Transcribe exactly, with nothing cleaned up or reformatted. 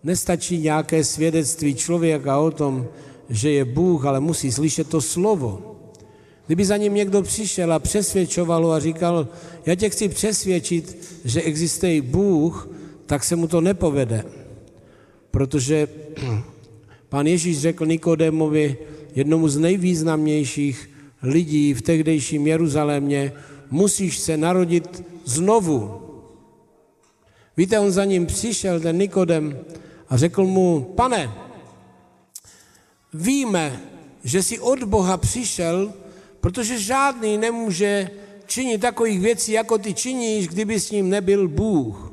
nestačí nějaké svědectví člověka o tom, že je Bůh, ale musí slyšet to slovo. Kdyby za ním někdo přišel a přesvědčoval a říkal, já tě chci přesvědčit, že existuje Bůh, tak se mu to nepovede. Protože Pán Ježíš řekl Nikodémovi, jednomu z nejvýznamnějších lidí v tehdejším Jeruzalémě, musíš se narodit znovu. Víte, on za ním přišel, ten Nikodem, a řekl mu, pane, víme, že jsi od Boha přišel, protože žádný nemůže činit takových věcí, jako ty činíš, kdyby s ním nebyl Bůh.